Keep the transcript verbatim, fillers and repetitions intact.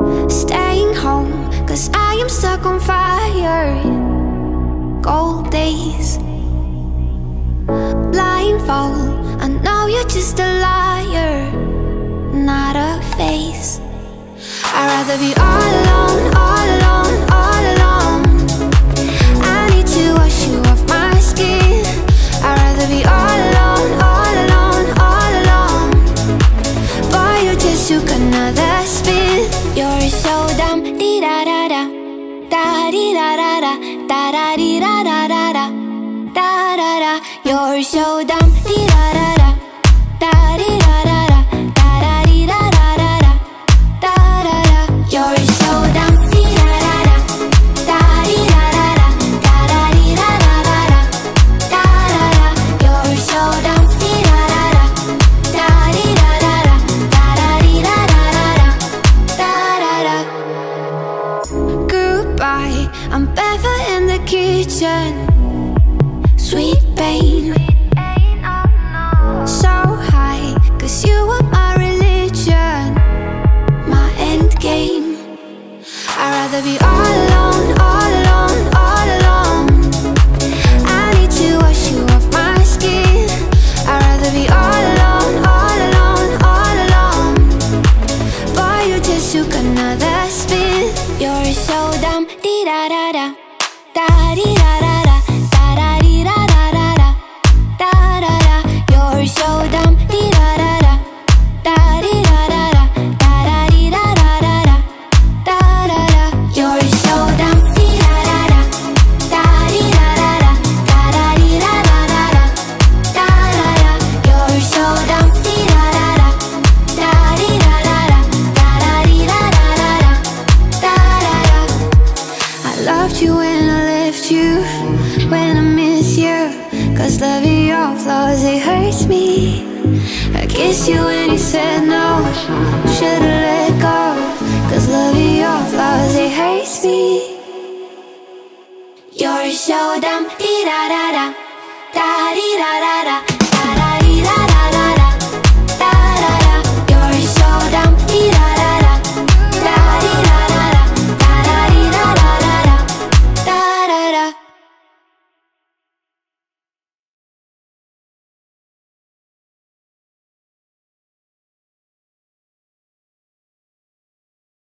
Staying home, cause I am stuck on fire. Cold days, blindfold, I know you're just a liar, not a face. I'd rather be all alone, all alone, all alone. I need to wash you off my skin. I'd rather be all alone, all alone, all alone. Boy, you just took another spin. You're so dumb, dee da da da, da dee da da da, da da dee da da da da, da da da. You're so dumb, dee da da da, da dee da da da, da da dee da da da da, da da da. You're so dumb, dee da da da, da dee da da da, da da dee da da da da, da da da. You're so dumb, dee da da da, da dee da da da, da da dee da da da da, da da da. Goodbye, I'm barefoot in the kitchen. Sweet pain, so high, cause you are my religion, my end game. I'd rather be all alone, all alone, all alone. I need to wash you off my skin. I'd rather be all alone, all alone, all alone. Boy, you just took another spin. You're so dumb, dee da da da, da dee da da da, da da dee da da da da, da da da. You're so dumb, dee da da da, da dee da da da, da da dee da da da da, da da da. You're so dumb, dee da da da, da dee da da da, da da dee da da da da, da da da. You're so dumb, dee da da da, da dee da da da, da da dee da da da da, da da da. I loved you when I left you, when I miss you, cause loving your flaws, it hurts me. I kissed you when you said no, should've let go, cause loving your flaws, it hurts me. You're so dumb, dee da da da, da dee da da da.